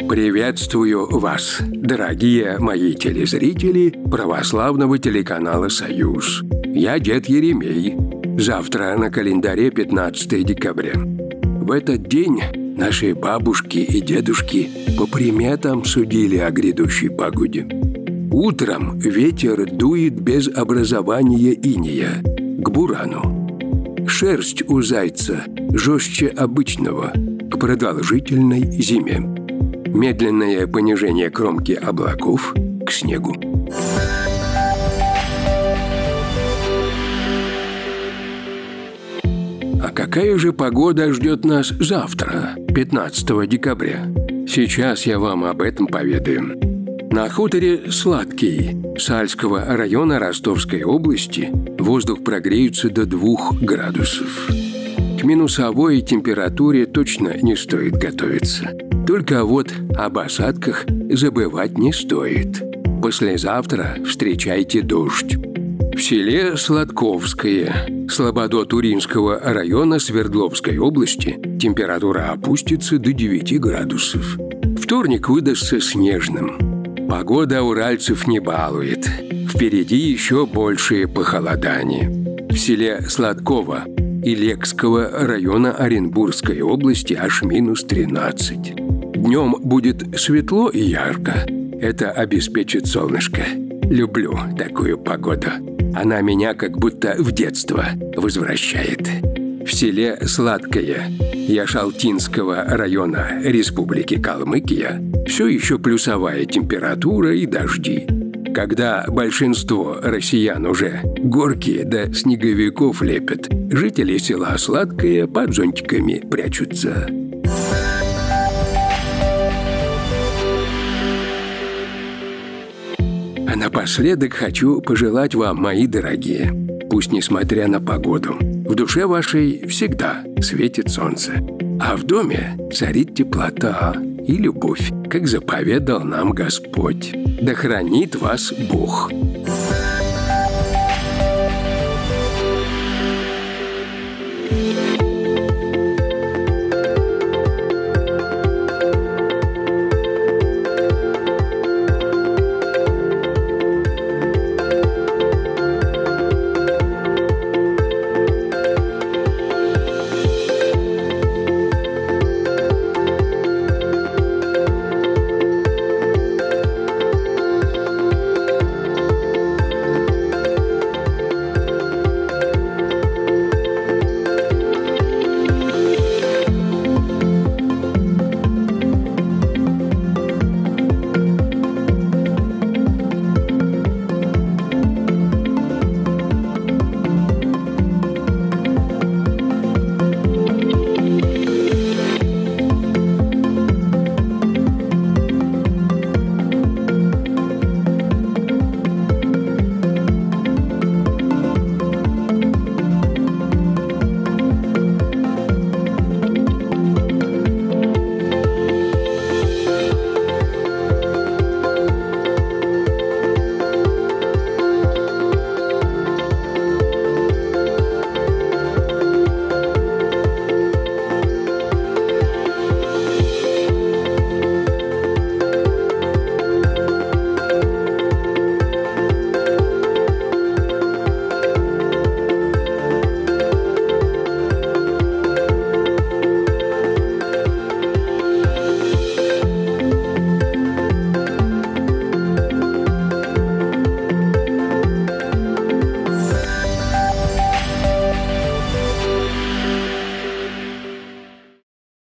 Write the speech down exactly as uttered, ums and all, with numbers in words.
Приветствую вас, дорогие мои телезрители православного телеканала «Союз». Я дед Еремей. Завтра на календаре пятнадцатое декабря. В этот день наши бабушки и дедушки по приметам судили о грядущей погоде. Утром ветер дует без образования инея к бурану. Шерсть у зайца жестче обычного к продолжительной зиме. Медленное понижение кромки облаков к снегу. А какая же погода ждет нас завтра, пятнадцатого декабря? Сейчас я вам об этом поведаю. На хуторе Сладкий Сальского района Ростовской области воздух прогреется до двух градусов. К минусовой температуре точно не стоит готовиться. Только вот об осадках забывать не стоит. Послезавтра встречайте дождь. В селе Сладковское Слободо-Туринского района Свердловской области температура опустится до девяти градусов. Вторник выдастся снежным. Погода уральцев не балует. Впереди еще большее похолодание. В селе Сладково Илекского района Оренбургской области аж минус тринадцать. Днем будет светло и ярко. Это обеспечит солнышко. Люблю такую погоду. Она меня как будто в детство возвращает. В селе Сладкое Яшалтинского района Республики Калмыкия все еще плюсовая температура и дожди. Когда большинство россиян уже горки до снеговиков лепят, жители села Сладкое под зонтиками прячутся. А напоследок хочу пожелать вам, мои дорогие, пусть, несмотря на погоду, в душе вашей всегда светит солнце, а в доме царит теплота и любовь, как заповедал нам Господь. Да хранит вас Бог.